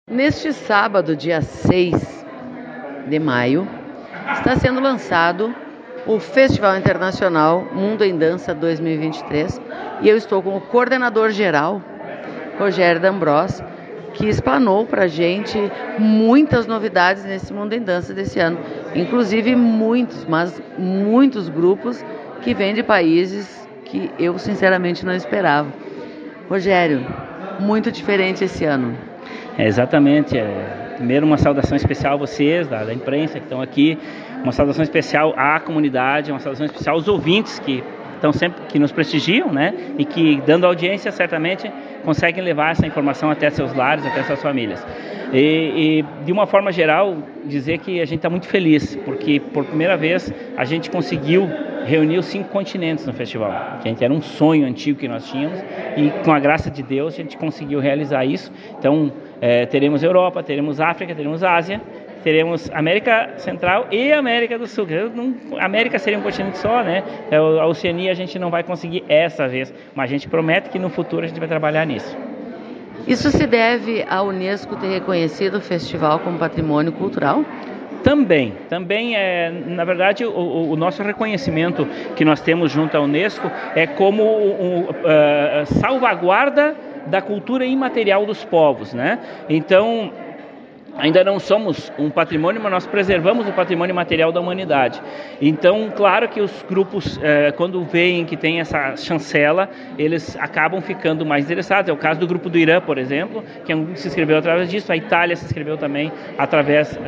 Neste sábado, dia 6 de maio, está sendo lançado o Festival Internacional Mundo em Dança 2023 e eu estou com o coordenador geral, Rogério D'Ambros, que explanou para a gente muitas novidades nesse Mundo em Dança desse ano, inclusive muitos grupos que vêm de países que eu sinceramente não esperava. Rogério, muito diferente esse ano. Exatamente. Primeiro, uma saudação especial a vocês, da imprensa que estão aqui, uma saudação especial à comunidade, uma saudação especial aos ouvintes que estão sempre, que nos prestigiam, né? E que, dando audiência, certamente conseguem levar essa informação até seus lares, até suas famílias. E de uma forma geral, dizer que a gente está muito feliz, porque por primeira vez a gente conseguiu reunir os 5 continentes no festival, que era um sonho antigo que nós tínhamos, e com a graça de Deus a gente conseguiu realizar isso. Então, teremos Europa, teremos África, teremos Ásia, teremos América Central e América do Sul. América seria um continente só, né? A Oceania a gente não vai conseguir essa vez, mas a gente promete que no futuro a gente vai trabalhar nisso. Isso se deve à Unesco ter reconhecido o festival como patrimônio cultural? Também, na verdade, o nosso reconhecimento que nós temos junto à Unesco é como salvaguarda da cultura imaterial dos povos, né? Então, ainda não somos um patrimônio, mas nós preservamos o patrimônio material da humanidade. Então, claro que os grupos, quando veem que tem essa chancela, eles acabam ficando mais interessados. É o caso do grupo do Irã, por exemplo, que é um grupo que se inscreveu através disso. A Itália se inscreveu também através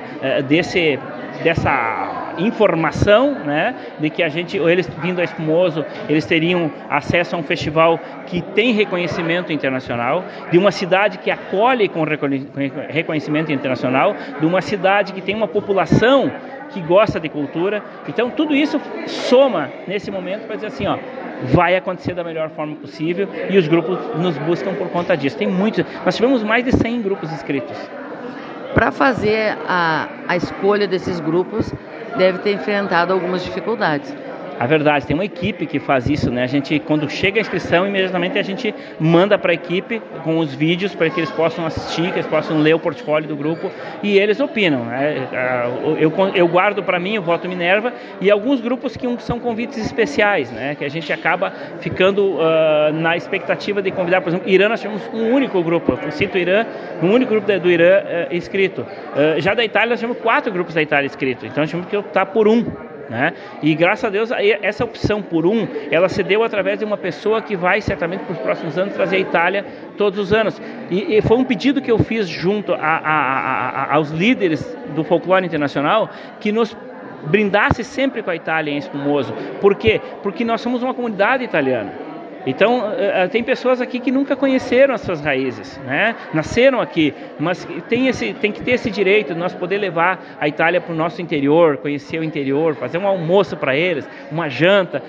dessa informação, né, de que eles vindo a Espumoso, eles teriam acesso a um festival que tem reconhecimento internacional, de uma cidade que acolhe com reconhecimento internacional, de uma cidade que tem uma população que gosta de cultura. Então tudo isso soma nesse momento para dizer assim, vai acontecer da melhor forma possível, e os grupos nos buscam por conta disso. Nós tivemos mais de 100 grupos inscritos. Para fazer a escolha desses grupos, deve ter enfrentado algumas dificuldades. A verdade, tem uma equipe que faz isso, né? A gente, quando chega a inscrição, imediatamente a gente manda para a equipe com os vídeos para que eles possam assistir, que eles possam ler o portfólio do grupo, e eles opinam, né? Eu guardo para mim o voto Minerva, e alguns grupos que são convites especiais, né? Que a gente acaba ficando na expectativa de convidar. Por exemplo, Irã, nós tivemos um único grupo, eu cito Irã, um único grupo do Irã inscrito. Já da Itália, nós tivemos 4 grupos da Itália inscritos, então nós tivemos que optar por um. Né? E graças a Deus essa opção por um, ela se deu através de uma pessoa que vai certamente para os próximos anos trazer a Itália todos os anos, e foi um pedido que eu fiz junto aos líderes do folclore internacional, que nos brindasse sempre com a Itália em Espumoso. Por quê? Porque nós somos uma comunidade italiana. Então, tem pessoas aqui que nunca conheceram as suas raízes, né? Nasceram aqui, mas tem que ter esse direito de nós poder levar a Itália para o nosso interior, conhecer o interior, fazer um almoço para eles, uma janta,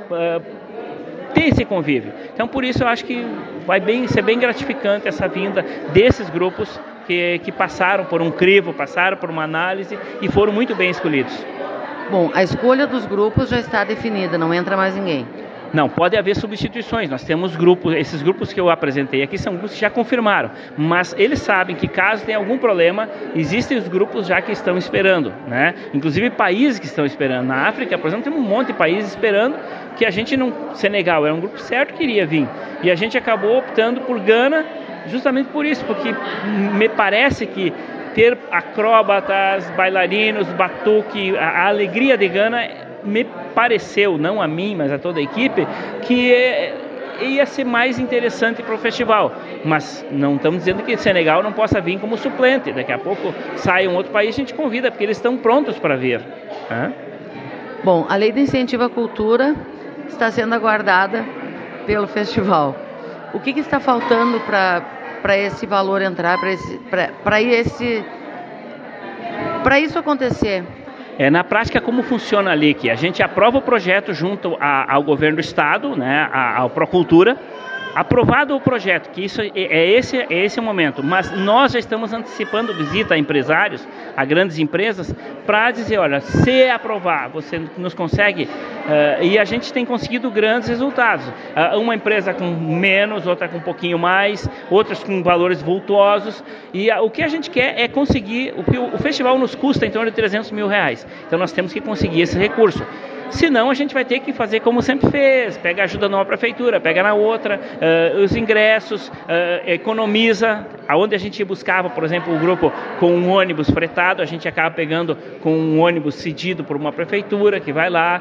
ter esse convívio. Então, por isso eu acho que vai ser bem gratificante essa vinda desses grupos que passaram por um crivo, passaram por uma análise e foram muito bem escolhidos. Bom, a escolha dos grupos já está definida, não entra mais ninguém. Não, pode haver substituições. Nós temos grupos, esses grupos que eu apresentei aqui são grupos que já confirmaram, mas eles sabem que caso tenha algum problema, existem os grupos já que estão esperando, né? Inclusive países que estão esperando. Na África, por exemplo, tem um monte de países esperando que a gente não... Senegal era um grupo certo que iria vir, e a gente acabou optando por Gana justamente por isso, porque me parece que ter acróbatas, bailarinos, batuque, a alegria de Gana... me pareceu, não a mim, mas a toda a equipe, que ia ser mais interessante para o festival. Mas não estamos dizendo que Senegal não possa vir como suplente. Daqui a pouco sai um outro país, a gente convida, porque eles estão prontos para vir. Bom, a lei de incentivo à cultura está sendo aguardada pelo festival. O que está faltando para esse valor entrar, para isso acontecer? Na prática, como funciona ali? Que a gente aprova o projeto junto ao governo do estado, né, ao Procultura, aprovado o projeto, que isso esse o momento, mas nós já estamos antecipando visita a empresários, a grandes empresas, para dizer, olha, se aprovar, você nos consegue, e a gente tem conseguido grandes resultados. Uma empresa com menos, outra com um pouquinho mais, outras com valores vultuosos, e o que a gente quer é conseguir, o festival nos custa em torno de R$300 mil, então nós temos que conseguir esse recurso. Senão a gente vai ter que fazer como sempre fez, pega ajuda numa prefeitura, pega na outra, os ingressos, economiza. Aonde a gente buscava, por exemplo, o grupo com um ônibus fretado, a gente acaba pegando com um ônibus cedido por uma prefeitura que vai lá,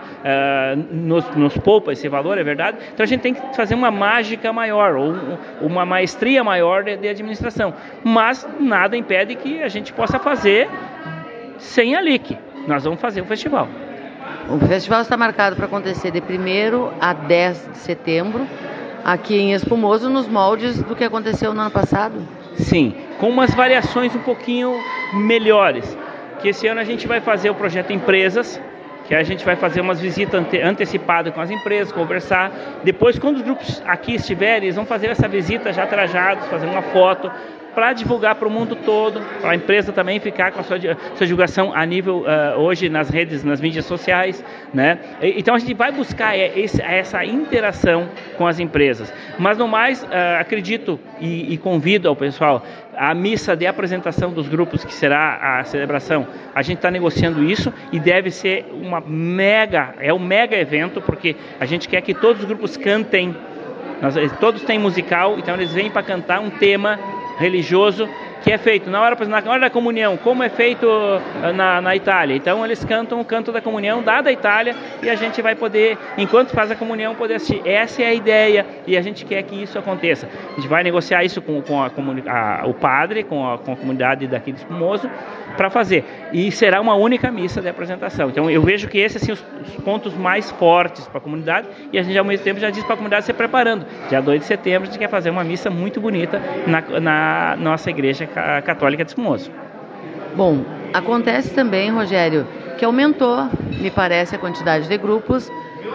nos poupa esse valor, é verdade? Então a gente tem que fazer uma mágica maior, ou uma maestria maior de administração. Mas nada impede que a gente possa fazer sem a LIC. Nós vamos fazer o festival. O festival está marcado para acontecer de 1º a 10 de setembro, aqui em Espumoso, nos moldes do que aconteceu no ano passado? Sim, com umas variações um pouquinho melhores. Que esse ano a gente vai fazer o projeto Empresas, que a gente vai fazer umas visitas antecipadas com as empresas, conversar. Depois, quando os grupos aqui estiverem, eles vão fazer essa visita já trajados, fazer uma foto, para divulgar para o mundo todo, para a empresa também ficar com a sua divulgação a nível, hoje, nas redes, nas mídias sociais, né? Então a gente vai buscar essa interação com as empresas. Mas no mais, acredito e convido ao pessoal, a missa de apresentação dos grupos, que será a celebração, a gente está negociando isso e deve ser um mega evento, porque a gente quer que todos os grupos cantem, todos têm musical, então eles vêm para cantar um tema religioso que é feito na hora da comunhão, como é feito na Itália. Então eles cantam o canto da comunhão da Itália e a gente vai poder, enquanto faz a comunhão, poder assistir. Essa é a ideia e a gente quer que isso aconteça. A gente vai negociar isso com o padre, com a comunidade daqui de Espumoso, para fazer. E será uma única missa de apresentação. Então eu vejo que esses são os pontos mais fortes para a comunidade e a gente ao mesmo tempo já diz para a comunidade se preparando. Dia 2 de setembro a gente quer fazer uma missa muito bonita na nossa igreja católica de Espumoso. Bom, acontece também, Rogério, que aumentou, me parece, a quantidade de grupos,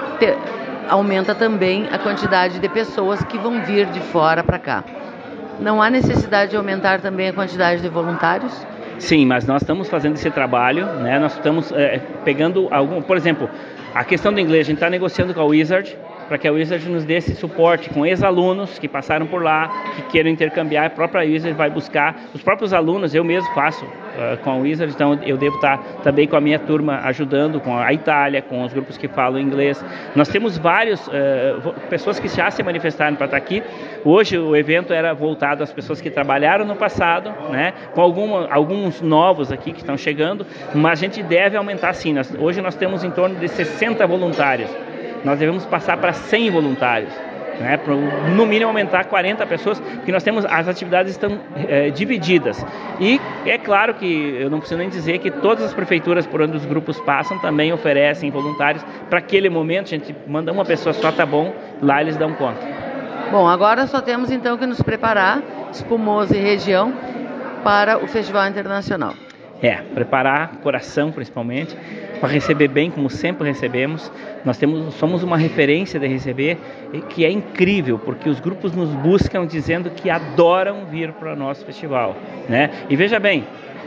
aumenta também a quantidade de pessoas que vão vir de fora para cá. Não há necessidade de aumentar também a quantidade de voluntários? Sim, mas nós estamos fazendo esse trabalho, né? Nós estamos pegando por exemplo, a questão do inglês, a gente está negociando com a Wizard, para que a Wizard nos dê esse suporte com ex-alunos que passaram por lá, que queiram intercambiar. A própria Wizard vai buscar, os próprios alunos, eu mesmo faço com a Wizard, então eu devo estar também com a minha turma ajudando, com a Itália, com os grupos que falam inglês. Nós temos várias pessoas que já se manifestaram para estar aqui. Hoje o evento era voltado às pessoas que trabalharam no passado, né, com alguns novos aqui que estão chegando, mas a gente deve aumentar sim. Hoje nós temos em torno de 60 voluntários. Nós devemos passar para 100 voluntários, né, para no mínimo aumentar 40 pessoas, porque as atividades estão divididas. E é claro que eu não preciso nem dizer que todas as prefeituras por onde os grupos passam também oferecem voluntários. Para aquele momento, a gente manda uma pessoa só, tá bom, lá eles dão conta. Bom, agora só temos então que nos preparar, Espumoso e região, para o Festival Internacional. Preparar coração principalmente, para receber bem, como sempre recebemos. Nós somos uma referência de receber, que é incrível, porque os grupos nos buscam dizendo que adoram vir para o nosso festival, né? E veja bem,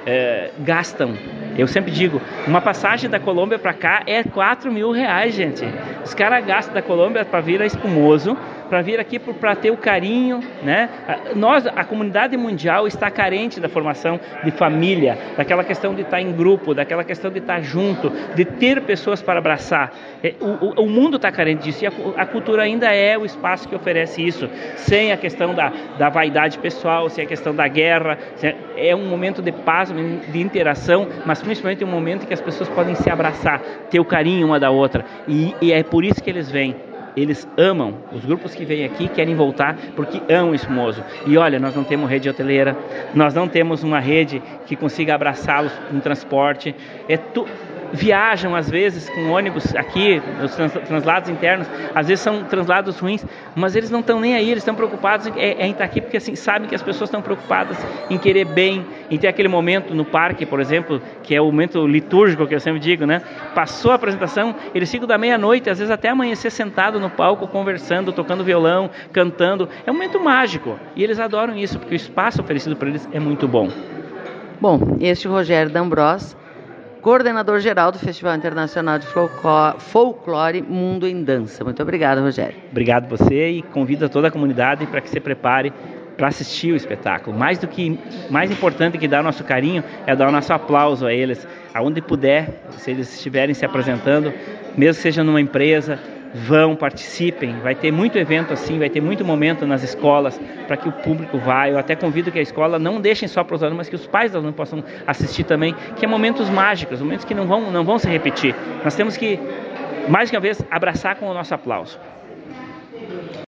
gastam, eu sempre digo, uma passagem da Colômbia para cá é R$4 mil, gente. Os caras gastam da Colômbia para vir a Espumoso, para vir aqui para ter o carinho, né? A comunidade mundial está carente da formação de família, daquela questão de estar em grupo, daquela questão de estar junto, de ter pessoas para abraçar. O mundo está carente disso e a cultura ainda é o espaço que oferece isso, sem a questão da vaidade pessoal, sem a questão da guerra. É um momento de paz, de interação, mas principalmente um momento em que as pessoas podem se abraçar, ter o carinho uma da outra, e é por isso que eles vêm. Eles amam, os grupos que vêm aqui querem voltar porque amam Espumoso. E olha, nós não temos rede hoteleira, nós não temos uma rede que consiga abraçá-los no transporte. viajam às vezes com ônibus aqui, os translados internos, às vezes são translados ruins, mas eles não estão nem aí, eles estão preocupados em estar aqui porque assim, sabem que as pessoas estão preocupadas em querer bem, em ter aquele momento no parque, por exemplo, que é o momento litúrgico que eu sempre digo, né? Passou a apresentação, eles ficam da meia-noite, às vezes até amanhecer sentado no palco, conversando, tocando violão, cantando. É um momento mágico e eles adoram isso, porque o espaço oferecido para eles é muito bom. Bom, este é o Rogério D'Ambros, coordenador geral do Festival Internacional de Folclore Mundo em Dança. Muito obrigado, Rogério. Obrigado a você e convido a toda a comunidade para que se prepare para assistir o espetáculo. Mais importante que dar nosso carinho é dar o nosso aplauso a eles, aonde puder, se eles estiverem se apresentando, mesmo que seja numa empresa, vão, participem, vai ter muito evento assim, vai ter muito momento nas escolas para que o público vá. Eu até convido que a escola não deixem só para os alunos, mas que os pais dos alunos possam assistir também, que é momentos mágicos, momentos que não vão se repetir. Nós temos que, mais uma vez, abraçar com o nosso aplauso.